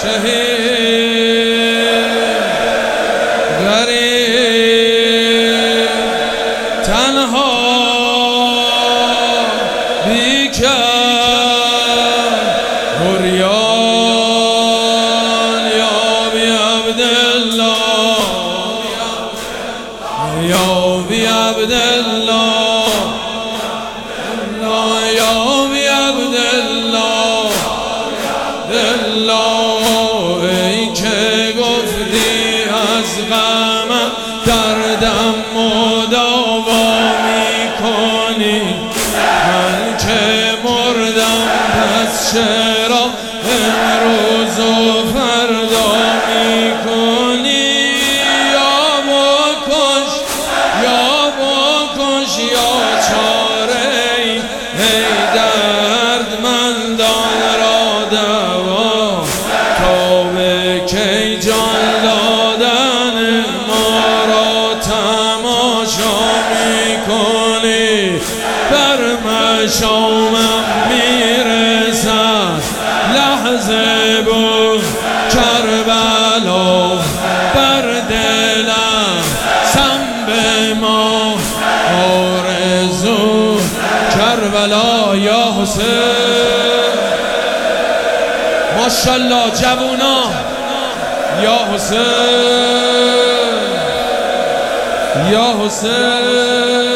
شهید غریب تنها بیکر بریان یا بی عبدالله یا بی عبدالله یا بی عبدالله ای که گفتی از غمم دردم مداوا میکنی من که مردم پس چرا امروز و فردا میکنی یا بکش یا چاره ای دردمندان را دوا تا به کی جان دادن ما را تماشا میکنی بر مشامم میرسد لحظه بود کربلا بر دلم سنب ما آرزو کربلا یا حسین ماشاءالله جوونا یا حسین یا حسین